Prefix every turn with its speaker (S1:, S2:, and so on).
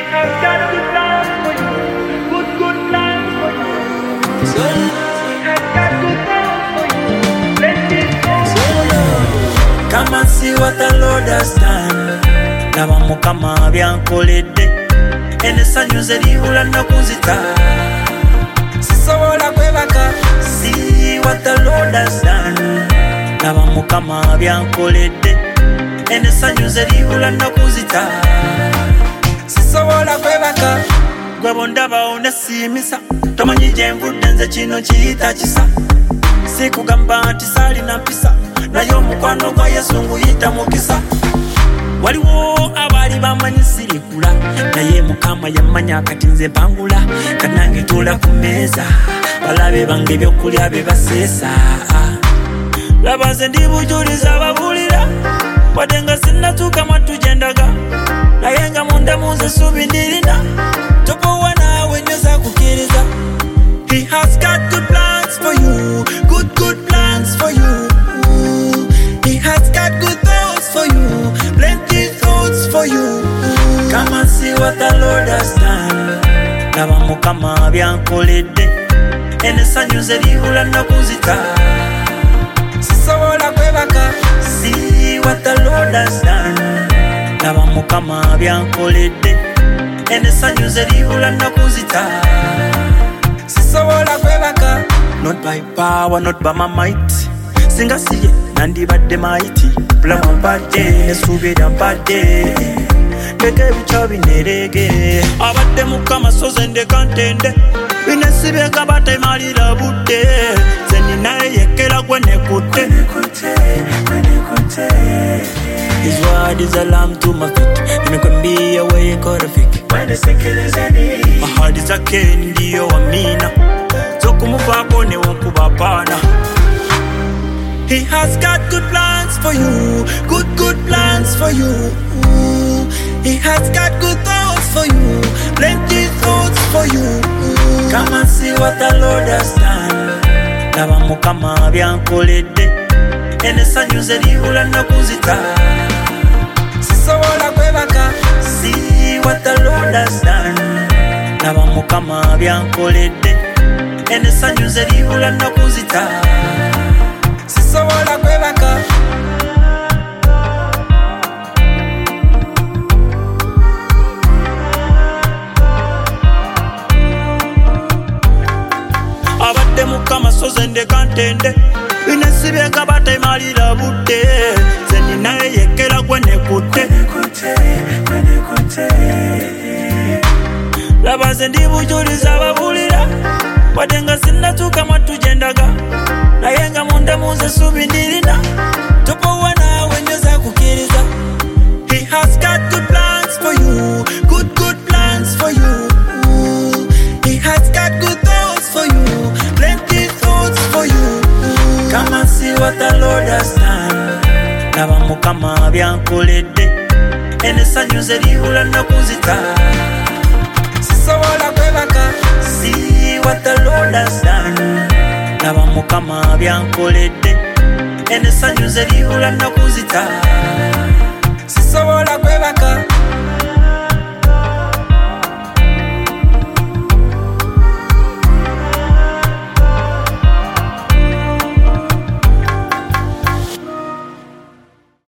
S1: has got good plans for you. Good plans for you. He has got good plans for you. Plenty thoughts for you.
S2: Come and see what the Lord has done. Laba Mukama byankoledde. Enesanyu zerihula nakuzita. Sisobola kwebaka. See what the Lord has done. Laba Mukama byankoledde. Enesanyu zerihula nakuzita. Sisobola kwebaka. Gwe bondaba onesimisa. Tomanyi gye nvudde nze kino kiyita kisa. Sikugamba nti saalina mpisa. Naye omukwano gwa Yesu nguyita mukisa. Waliwo abali bamanyi sirigula. Naye Mukama yamanya kati nze mpangula. Kanange tula ku mmeeza. Balabe bange ebyokulya bye baseesa. Laba nze ndi bujulizi ababulira. Wadde nga sinnatuuka matu gye ndaga. Naye nga munda mu nze essuubi ndirina. Topowa naawe nyoza kukkiriza. He has got good plans for you. Good plans for you. He has got good thoughts for you. Plenty thoughts for you. Come and see what the Lord has done. Laba Mukama byankoledde. Enesanyu zerihula nakuzita. Sisobola kwebaka. See what the Lord has done. Laba Mukama byankoledde. Enesanyu zerihula nakuzita. Sisobola kwebaka. Not by power, not by my might. Singa siye nandibadde mighty. Bulamu mpadde nesuubira mpadde. Ndeke ebica binerege. Abadde Mukama soze ndeka ntende. Binesibeka batemalira budde. Nze ninaye yekkera gwe nekutte. His word is a lamp to my feet. Nimekwambia wewe iko rafiki. My heart is a cane ndiyo amina. Zokumuvaako ne wokuba pana. He has got good plans for you. Good plans for you. He has got good thoughts for you. Plenty thoughts for you. Come and see what the Lord has done. Laba Mukama byankoledde. Enesanyu zerihula nakuzita. Sisobola kwebaka. See what the Lord has done. Laba Mukama byankoledde. Enesanyu zerihula nakuzita. Sisobola kwebaka. Abadde Mukama soze ndeka ntende. Binesibeka batemalira budde. Nze ninaye yekkera gwe nekutte. Laba nze ndi bujulizi ababulira. Wadde nga sinnatuuka matu gye ndaga. Naye nga munda mu nze essuubi ndirina. Topowa naawe nyoza kukkiriza. He has got good plans for you. Good plans for you. He has got good thoughts for you. Plenty thoughts for you. Come and see what the Lord has done. Laba Mukama byankoledde. Enesanyu zerihula nakuzita. Sisobola kwebaka. See what the Lord has done. Laba Mukama byankoledde. Enesanyu zerihula nakuzita.